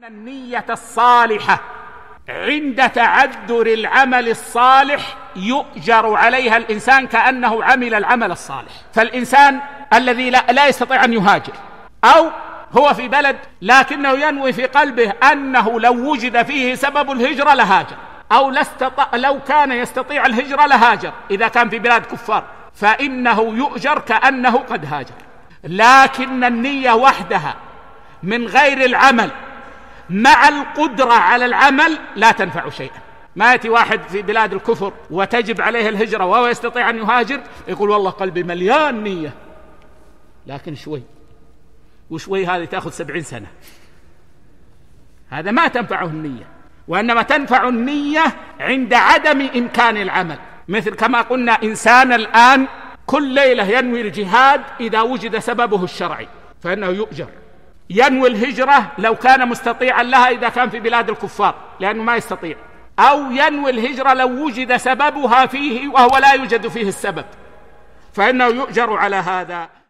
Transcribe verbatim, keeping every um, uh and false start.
النية الصالحة عند تعذر العمل الصالح يؤجر عليها الإنسان كأنه عمل العمل الصالح. فالإنسان الذي لا, لا يستطيع أن يهاجر، أو هو في بلد لكنه ينوي في قلبه أنه لو وجد فيه سبب الهجرة لهاجر، أو لو كان يستطيع الهجرة لهاجر إذا كان في بلاد كفار، فإنه يؤجر كأنه قد هاجر. لكن النية وحدها من غير العمل مع القدرة على العمل لا تنفع شيئا. ما يأتي واحد في بلاد الكفر وتجب عليه الهجرة وهو يستطيع أن يهاجر يقول والله قلبي مليان نية، لكن شوي وشوي هذه تأخذ سبعين سنة، هذا ما تنفعه النية. وإنما تنفع النية عند عدم إمكان العمل، مثل كما قلنا إنسان الآن كل ليلة ينوي الجهاد إذا وجد سببه الشرعي فإنه يؤجر، ينوي الهجرة لو كان مستطيعا لها إذا كان في بلاد الكفار لأنه ما يستطيع، أو ينوي الهجرة لو وجد سببها فيه وهو لا يوجد فيه السبب فإنه يؤجر على هذا.